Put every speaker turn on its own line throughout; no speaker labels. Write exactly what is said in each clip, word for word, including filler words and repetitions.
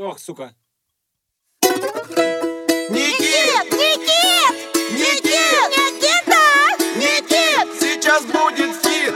Ох, сука.
Никит! Никит! Никит! Никита! Никит! Сейчас будет хит!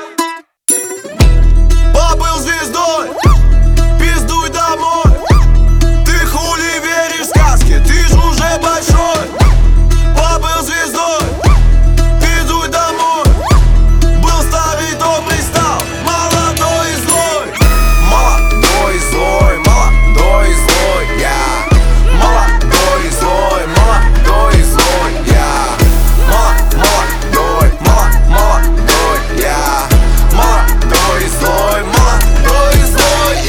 Побыл звездой, пиздуй домой. Ты хули веришь в сказки, ты ж уже большой. Побыл звездой, пиздуй домой. Был старый, добрый, стал молодой и злой. Молодой и злой, молодой и злой я. Молодой и злой, молодой и злой я. Молодой, молодой я. Молодой и злой, молодой и злой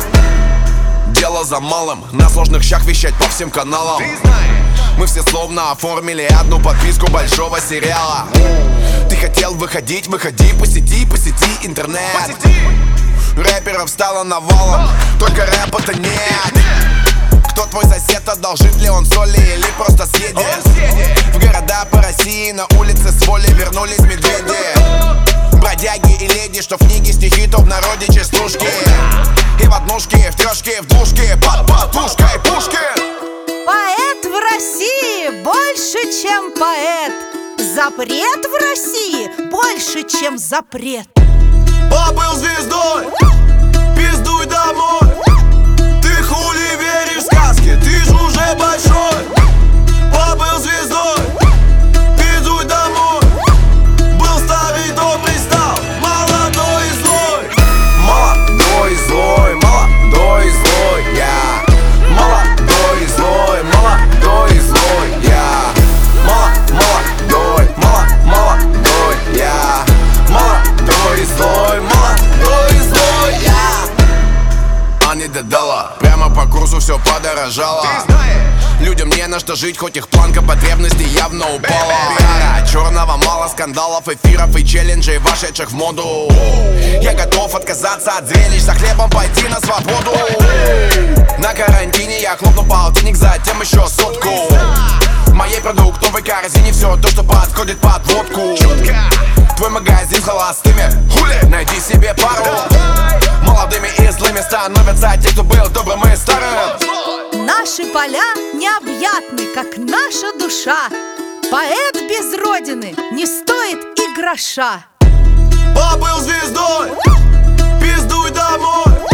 я. Дело за малым, на сложных щах вещать по всем каналам. Мы все словно оформили одну подписку большого сериала. Ты хотел выходить, выходи, посети, посети интернет. Рэперов стало навалом, только рэпа-то нет. Кто твой сосед, одолжит ли он соли или просто съедет? В города по России на улице с воли вернулись медведи. Бродяги и леди, что в книге стихи, то в народе частушки. И в однушке, в трешке, в двушке, под подушкой Пушкин.
Поэт в России больше, чем поэт. Запрет в России больше, чем запрет.
Побыл звездой, пиздуй домой. Ты хули веришь в сказки, ты ж уже большой. Побыл звездой, пиздуй домой. Был старый, добрый, стал молодой и злой. Молодой и злой, молодой и злой я. Молодой и злой, молодой и злой я. Молодой, молодой я. Молодой и злой, молодой и злой я. Ани Дедала, прямо по курсу все подорожало. Людям не на что жить, хоть их планка потребностей явно упала. Пиара черного мало, скандалов, эфиров и челленджей, вошедших в моду. Я готов отказаться от зрелищ, за хлебом пойти на свободу. На карантине я хлопну полтинник, затем еще сотку. В моей продуктовой корзине все то, что подходит под водку. Твой магазин с холостыми, хули, найди себе пару. Молодыми и злыми становятся те, кто был добрым и старым.
Наши поля необъятны, как наша душа. Поэт без родины не стоит и гроша.
Побыл звездой, пиздуй домой.